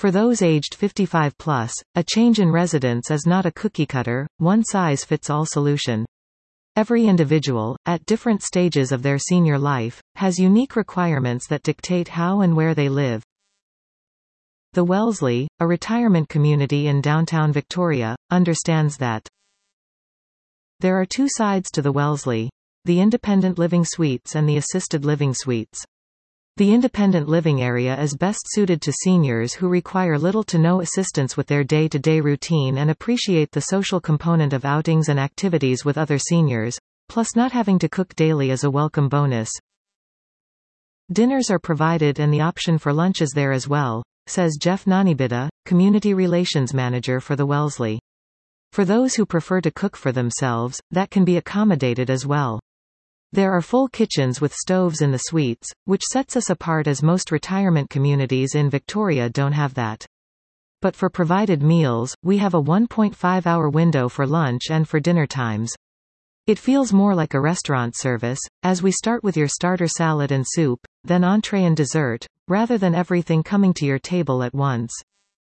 For those aged 55 plus, a change in residence is not a cookie-cutter, one-size-fits-all solution. Every individual, at different stages of their senior life, has unique requirements that dictate how and where they live. The Wellesley, a retirement community in downtown Victoria, understands that there are two sides to the Wellesley: the independent living suites and the assisted living suites. The independent living area is best suited to seniors who require little to no assistance with their day-to-day routine and appreciate the social component of outings and activities with other seniors, plus not having to cook daily is a welcome bonus. Dinners are provided and the option for lunch is there as well, says Jeff Nanibida, Community Relations Manager for the Wellesley. For those who prefer to cook for themselves, that can be accommodated as well. There are full kitchens with stoves in the suites, which sets us apart as most retirement communities in Victoria don't have that. But for provided meals, we have a 1.5-hour window for lunch and for dinner times. It feels more like a restaurant service, as we start with your starter salad and soup, then entree and dessert, rather than everything coming to your table at once.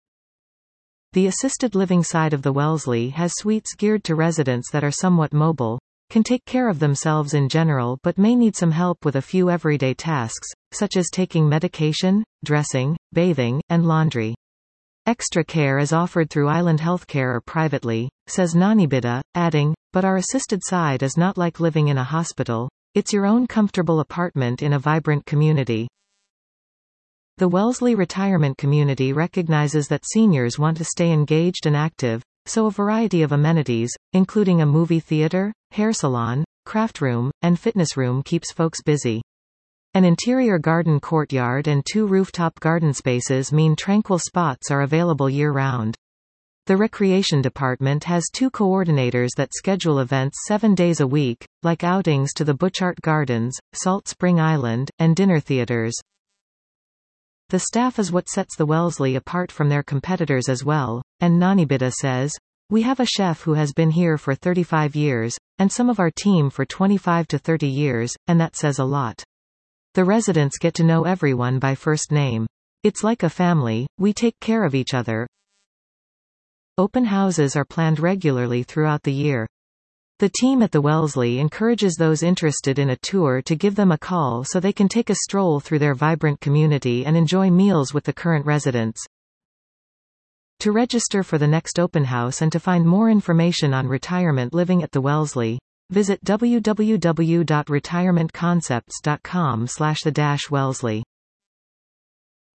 The assisted living side of the Wellesley has suites geared to residents that are somewhat mobile, can take care of themselves in general but may need some help with a few everyday tasks, such as taking medication, dressing, bathing, and laundry. Extra care is offered through Island Healthcare or privately, says Nanibida, adding, but our assisted side is not like living in a hospital, it's your own comfortable apartment in a vibrant community. The Wellesley retirement community recognizes that seniors want to stay engaged and active, so a variety of amenities, including a movie theater, hair salon, craft room, and fitness room keeps folks busy. An interior garden courtyard and 2 rooftop garden spaces mean tranquil spots are available year-round. The recreation department has 2 coordinators that schedule events 7 days a week, like outings to the Butchart Gardens, Salt Spring Island, and dinner theaters. The staff is what sets the Wellesley apart from their competitors as well, and Nanibida says, we have a chef who has been here for 35 years, and some of our team for 25 to 30 years, and that says a lot. The residents get to know everyone by first name. It's like a family, we take care of each other. Open houses are planned regularly throughout the year. The team at the Wellesley encourages those interested in a tour to give them a call so they can take a stroll through their vibrant community and enjoy meals with the current residents. To register for the next open house and to find more information on retirement living at the Wellesley, visit www.retirementconcepts.com/the-Wellesley.